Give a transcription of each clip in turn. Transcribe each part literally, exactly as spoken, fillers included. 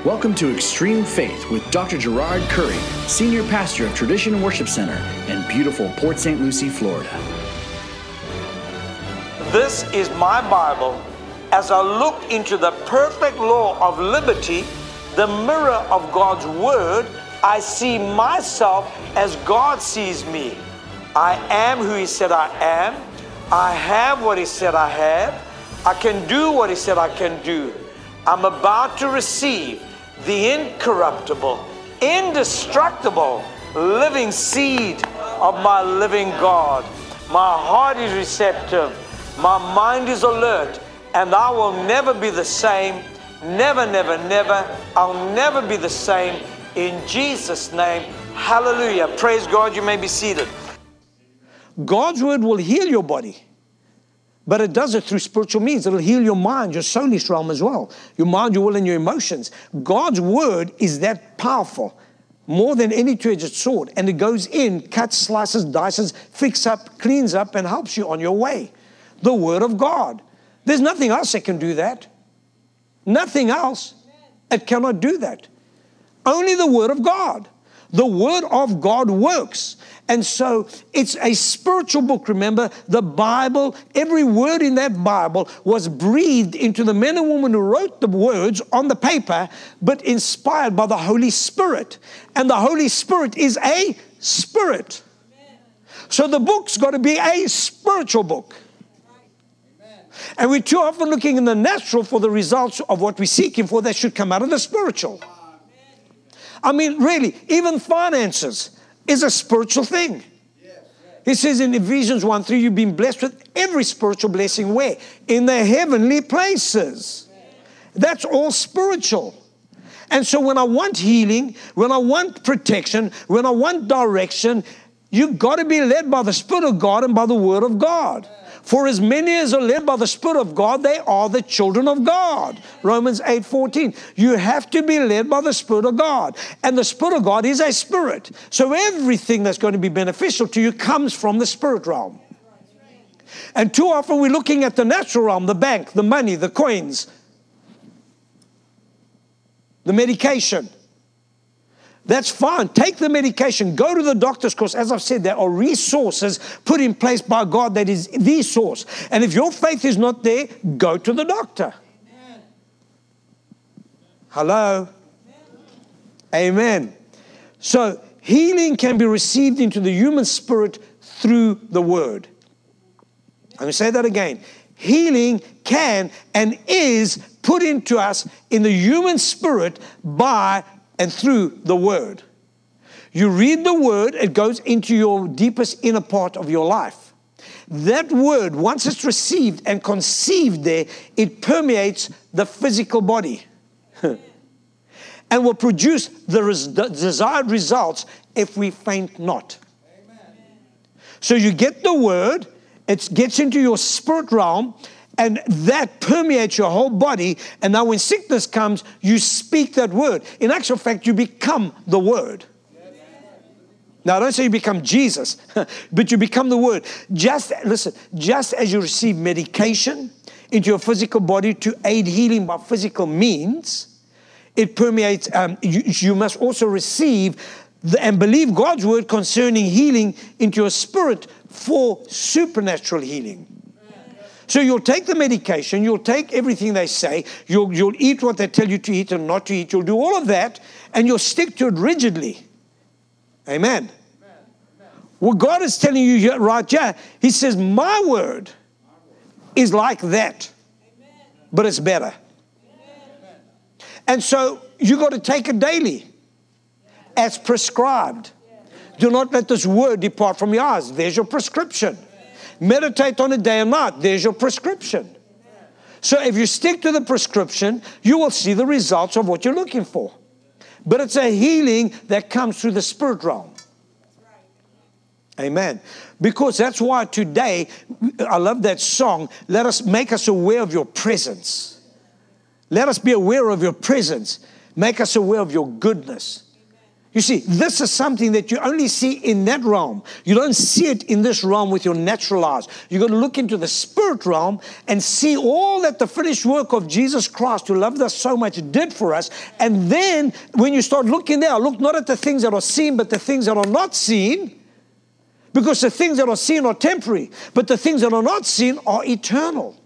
Welcome to Extreme Faith with Doctor Gerard Curry, Senior Pastor of Tradition Worship Center in beautiful Port Saint Lucie, Florida. This is my Bible. As I look into the perfect law of liberty, the mirror of God's Word, I see myself as God sees me. I am who He said I am. I have what He said I have. I can do what He said I can do. I'm about to receive the incorruptible, indestructible, living seed of my living God. My heart is receptive. My mind is alert. And I will never be the same. Never, never, never. I'll never be the same. In Jesus' name, hallelujah. Praise God. You may be seated. God's Word will heal your body. But it does it through spiritual means. It'll heal your mind, your soulish realm as well. Your mind, your will, and your emotions. God's Word is that powerful, more than any two-edged sword. And it goes in, cuts, slices, dices, fixes up, cleans up, and helps you on your way. The Word of God. There's nothing else that can do that. Nothing else. It cannot do that. Only the Word of God. The Word of God works. And so it's a spiritual book. Remember, the Bible, every word in that Bible was breathed into the men and women who wrote the words on the paper, but inspired by the Holy Spirit. And the Holy Spirit is a spirit. Amen. So the book's got to be a spiritual book. Amen. And we're too often looking in the natural for the results of what we're seeking for that should come out of the spiritual. I mean, really, even finances is a spiritual thing. Yes, yes. He says in Ephesians one three, you've been blessed with every spiritual blessing. Where? In the heavenly places. Yes. That's all spiritual. And so when I want healing, when I want protection, when I want direction, you've got to be led by the Spirit of God and by the Word of God. Yes. For as many as are led by the Spirit of God, they are the children of God. Romans eight fourteen. You have to be led by the Spirit of God. And the Spirit of God is a spirit. So everything that's going to be beneficial to you comes from the spirit realm. And too often we're looking at the natural realm, the bank, the money, the coins, the medication. That's fine. Take the medication. Go to the doctor's course. As I've said, there are resources put in place by God that is the source. And if your faith is not there, go to the doctor. Amen. Hello? Amen. Amen. So healing can be received into the human spirit through the Word. I'm going to say that again. Healing can and is put into us in the human spirit by and through the Word. You read the Word, it goes into your deepest inner part of your life. That Word, once it's received and conceived there, it permeates the physical body and will produce the res- desired results if we faint not. Amen. So you get the Word, it gets into your spirit realm, and that permeates your whole body. And now when sickness comes, you speak that word. In actual fact, you become the Word. Now, I don't say you become Jesus, but you become the Word. Just, listen, just as you receive medication into your physical body to aid healing by physical means, it permeates, um, you, you must also receive the, and believe God's Word concerning healing into your spirit for supernatural healing. So you'll take the medication, you'll take everything they say, you'll, you'll eat what they tell you to eat and not to eat, you'll do all of that, and you'll stick to it rigidly. Amen. Amen. What God is telling you here, right here, He says, my word is like that, but it's better. Amen. And so you got to take it daily as prescribed. Do not let this word depart from your eyes. There's your prescription. Meditate on it day and night. There's your prescription. So if you stick to the prescription, you will see the results of what you're looking for. But it's a healing that comes through the spirit realm. Amen. Because that's why today, I love that song, let us make us aware of your presence. Let us be aware of your presence. Make us aware of your goodness. You see, this is something that you only see in that realm. You don't see it in this realm with your natural eyes. You've got to look into the spirit realm and see all that the finished work of Jesus Christ, who loved us so much, did for us. And then when you start looking there, look not at the things that are seen, but the things that are not seen. Because the things that are seen are temporary, but the things that are not seen are eternal.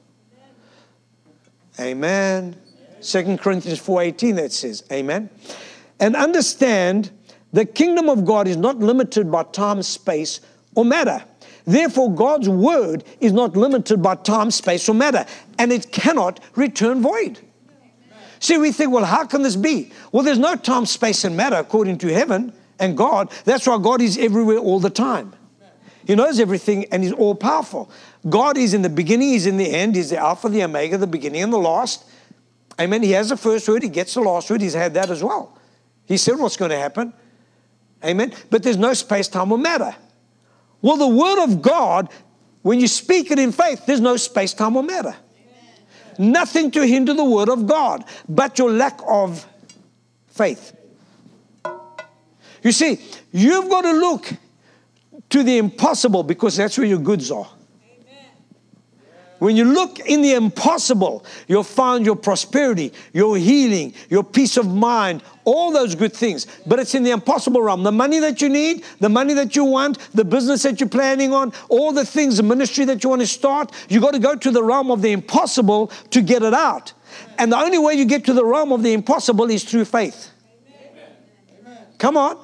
Amen. Second Corinthians four eighteen, that says, amen. And understand, the kingdom of God is not limited by time, space, or matter. Therefore, God's word is not limited by time, space, or matter. And it cannot return void. See, we think, well, how can this be? Well, there's no time, space, and matter according to heaven and God. That's why God is everywhere all the time. He knows everything and He's all powerful. God is in the beginning, He's in the end, He's the Alpha, the Omega, the beginning and the last. Amen. He has the first word, He gets the last word, He's had that as well. He said what's going to happen. Amen. But there's no space, time, or matter. Well, the word of God, when you speak it in faith, there's no space, time, or matter. Amen. Nothing to hinder the word of God but your lack of faith. You see, you've got to look to the impossible, because that's where your goods are. When you look in the impossible, you'll find your prosperity, your healing, your peace of mind, all those good things. But it's in the impossible realm. The money that you need, the money that you want, the business that you're planning on, all the things, the ministry that you want to start, you got to go to the realm of the impossible to get it out. And the only way you get to the realm of the impossible is through faith. Amen. Come on.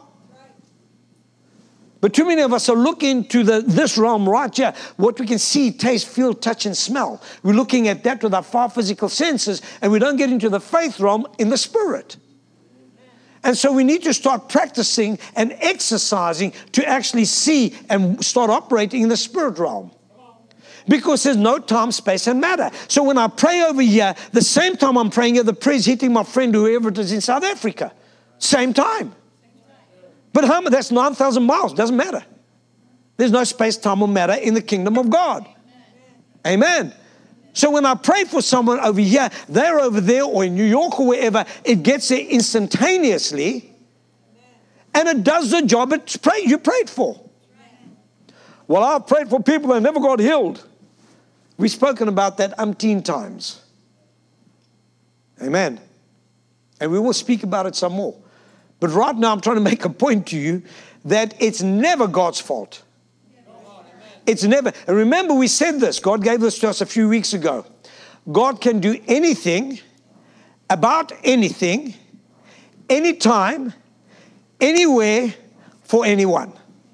But too many of us are looking to the, this realm right here, what we can see, taste, feel, touch, and smell. We're looking at that with our five physical senses, and we don't get into the faith realm in the spirit. And so we need to start practicing and exercising to actually see and start operating in the spirit realm. Because there's no time, space, and matter. So when I pray over here, the same time I'm praying here, the prayer's hitting my friend, whoever it is in South Africa. Same time. But how, that's nine thousand miles. Doesn't matter. There's no space, time, or matter in the kingdom of God. Amen. So when I pray for someone over here, they're over there or in New York or wherever, it gets there instantaneously. And it does the job it's pray, you prayed for. Well, I've prayed for people that never got healed. We've spoken about that umpteen times. Amen. And we will speak about it some more. But right now, I'm trying to make a point to you that it's never God's fault. It's never. And remember, we said this. God gave this to us a few weeks ago. God can do anything, about anything, anytime, anywhere, for anyone.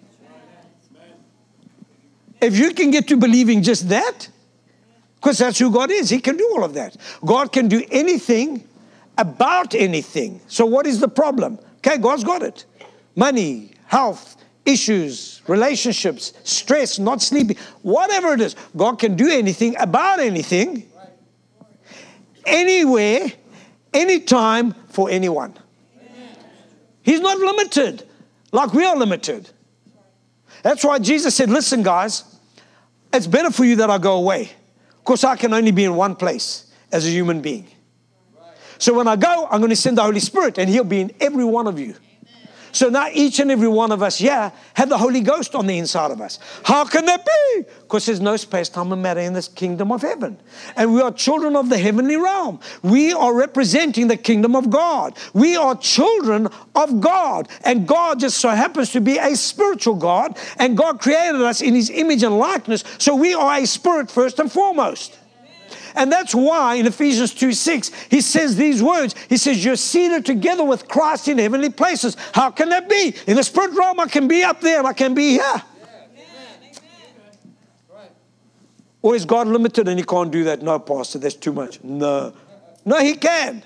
If you can get to believing just that, because that's who God is. He can do all of that. God can do anything, about anything. So what is the problem? Okay, God's got it. Money, health, issues, relationships, stress, not sleeping, whatever it is. God can do anything about anything, anywhere, anytime, for anyone. He's not limited like we are limited. That's why Jesus said, listen, guys, it's better for you that I go away, because I can only be in one place as a human being. So when I go, I'm going to send the Holy Spirit, and He'll be in every one of you. Amen. So now each and every one of us here have the Holy Ghost on the inside of us. How can that be? Because there's no space, time, and matter in this kingdom of heaven. And we are children of the heavenly realm. We are representing the kingdom of God. We are children of God. And God just so happens to be a spiritual God. And God created us in His image and likeness. So we are a spirit first and foremost. And that's why in Ephesians two six, he says these words. He says, you're seated together with Christ in heavenly places. How can that be? In the spirit realm, I can be up there and I can be here. Yeah. Amen. Right. Or is God limited and He can't do that? No, Pastor, that's too much. No. No, He can.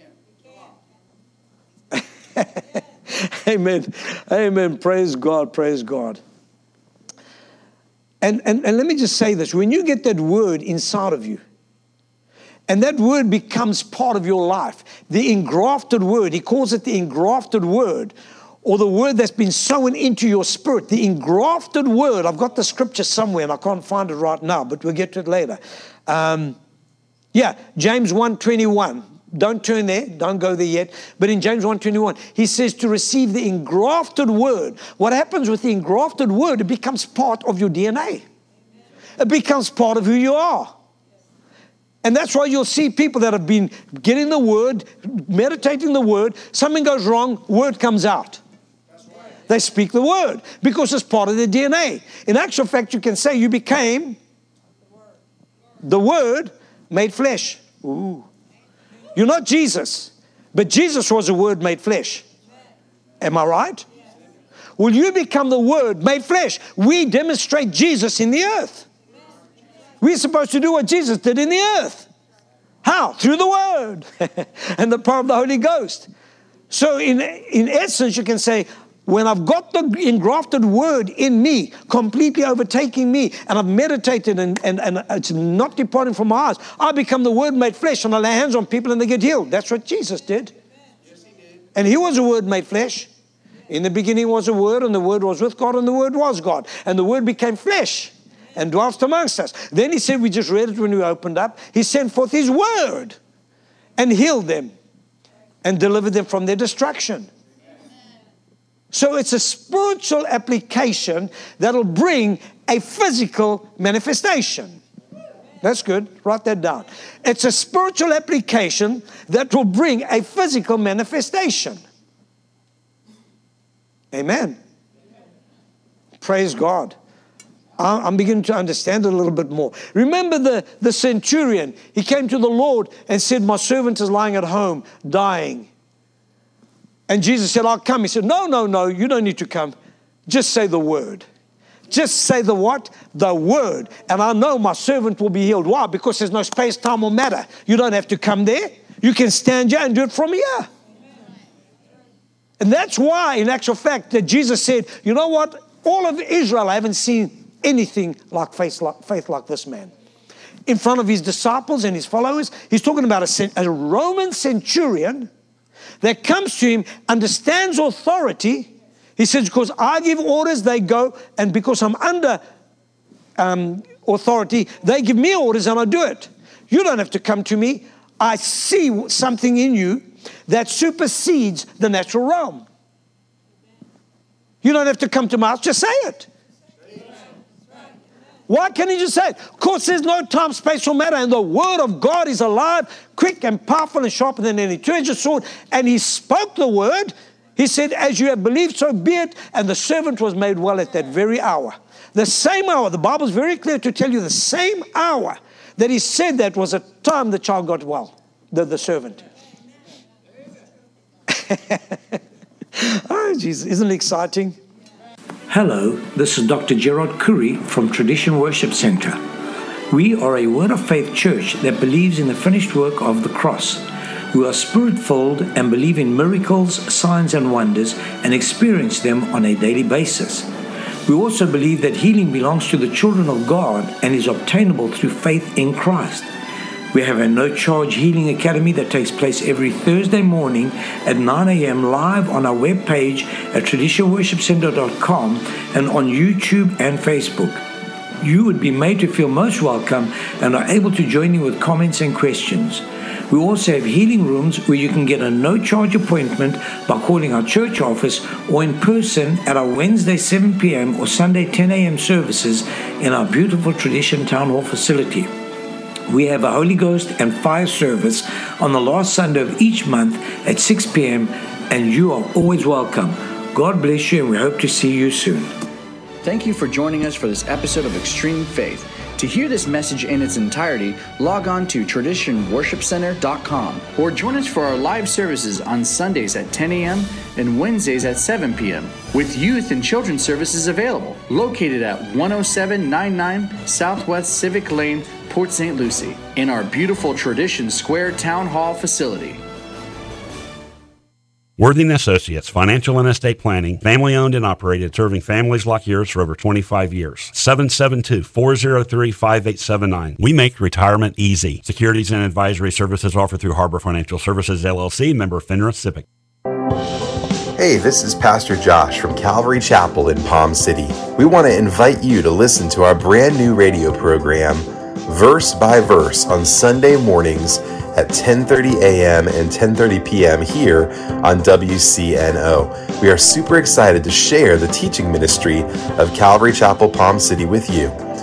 He can. Amen. Amen. Praise God. Praise God. And, and, and let me just say this. When you get that word inside of you, and that word becomes part of your life, the engrafted word, he calls it the engrafted word, or the word that's been sown into your spirit, the engrafted word. I've got the scripture somewhere and I can't find it right now, but we'll get to it later. Um, yeah, James one twenty-one. don't turn there, don't go there yet. But in James one twenty-one, he says to receive the engrafted word. What happens with the engrafted word? It becomes part of your D N A. It becomes part of who you are. And that's why you'll see people that have been getting the word, meditating the word, something goes wrong, word comes out. They speak the word because it's part of their D N A. In actual fact, you can say you became the word made flesh. Ooh. You're not Jesus, but Jesus was a word made flesh. Am I right? Will you become the word made flesh? We demonstrate Jesus in the earth. We're supposed to do what Jesus did in the earth. How? Through the word and the power of the Holy Ghost. So in, in essence, you can say, when I've got the engrafted word in me, completely overtaking me, and I've meditated and, and, and it's not departing from my eyes, I become the word made flesh, and I lay hands on people and they get healed. That's what Jesus did. Yes, he did. And he was a word made flesh. In the beginning was a word, and the word was with God, and the word was God. And the word became flesh and dwelt amongst us. Then he said, we just read it when we opened up, he sent forth his word and healed them and delivered them from their destruction. So it's a spiritual application that'll bring a physical manifestation. That's good. Write that down. It's a spiritual application that will bring a physical manifestation. Amen. Praise God. I'm beginning to understand it a little bit more. Remember the, the centurion. He came to the Lord and said, my servant is lying at home, dying. And Jesus said, I'll come. He said, no, no, no, you don't need to come. Just say the word. Just say the what? The word. And I know my servant will be healed. Why? Because there's no space, time, or matter. You don't have to come there. You can stand here and do it from here. And that's why, in actual fact, that Jesus said, you know what? All of Israel, I haven't seen anything like faith like, faith like this man. In front of his disciples and his followers, he's talking about a, a Roman centurion that comes to him, understands authority. He says, because I give orders, they go, and because I'm under um, authority, they give me orders and I do it. You don't have to come to me. I see something in you that supersedes the natural realm. You don't have to come to my house, just say it. Why can't he just say it? Of course, there's no time, space, or matter, and the word of God is alive, quick and powerful and sharper than any two-edged sword. And he spoke the word. He said, as you have believed, so be it. And the servant was made well at that very hour. The same hour, the Bible is very clear to tell you the same hour that he said that was the time the child got well, the, the servant. Oh, Jesus, isn't it exciting? Hello, this is Doctor Gerard Curry from Tradition Worship Center. We are a Word of Faith church that believes in the finished work of the cross. We are spirit-filled and believe in miracles, signs and wonders and experience them on a daily basis. We also believe that healing belongs to the children of God and is obtainable through faith in Christ. We have a no-charge healing academy that takes place every Thursday morning at nine a.m. live on our webpage at tradition worship center dot com and on YouTube and Facebook. You would be made to feel most welcome and are able to join in with comments and questions. We also have healing rooms where you can get a no-charge appointment by calling our church office or in person at our Wednesday seven p.m. or Sunday ten a.m. services in our beautiful Tradition Town Hall facility. We have a Holy Ghost and fire service on the last Sunday of each month at six p.m. and you are always welcome. God bless you and we hope to see you soon. Thank you for joining us for this episode of Extreme Faith. To hear this message in its entirety, log on to tradition worship center dot com or join us for our live services on Sundays at ten a.m. and Wednesdays at seven p.m. with youth and children's services available, located at one oh seven ninety-nine Southwest Civic Lane, Port Saint Lucie, in our beautiful Tradition Square Town Hall facility. Worthing Associates, Financial and Estate Planning, family-owned and operated, serving families like yours for over twenty-five years. seven seven two, four oh three, five eight seven nine. We make retirement easy. Securities and advisory services offered through Harbor Financial Services, L L C, member FINRA SIPC. Hey, this is Pastor Josh from Calvary Chapel in Palm City. We want to invite you to listen to our brand new radio program, verse by verse on Sunday mornings at ten thirty a.m. and ten thirty p.m. here on W C N O. We are super excited to share the teaching ministry of Calvary Chapel Palm City with you.